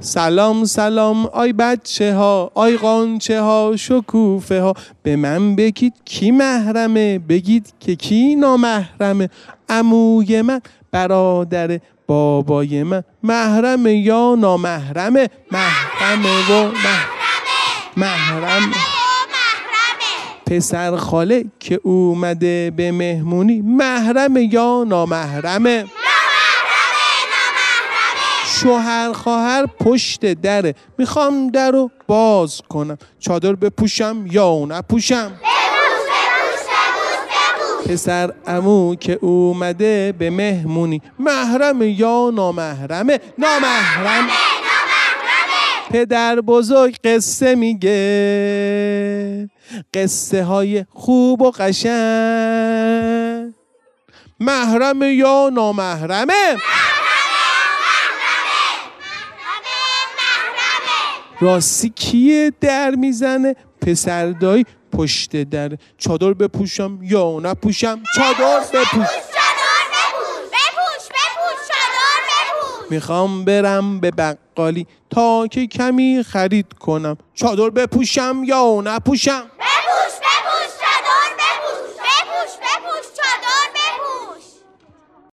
سلام سلام آی بچه ها، آی قانچه ها، شکوفه ها، به من بگید کی محرمه، بگید که کی نامحرمه. عموی من، برادر بابای من، محرمه یا نامحرمه؟ محرمه و محرمه. پسر خاله که اومده به مهمونی، محرمه یا نامحرمه؟ شوهر خواهر پشت دره، میخوام در رو باز کنم، چادر بپوشم یا نپوشم؟ پسر عمو که اومده به مهمونی، محرمه یا نامحرمه؟ نامحرمه. پدر بزرگ قصه میگه، قصه های خوب و قشنگ، محرمه یا نامحرمه؟ راستی کیه در میزنه؟ پسر دایی پشت در، چادر بپوشم یا نپوشم؟ چادر بپوش. میخوام برم به بقالی تا که کمی خرید کنم، چادر بپوشم یا نپوشم؟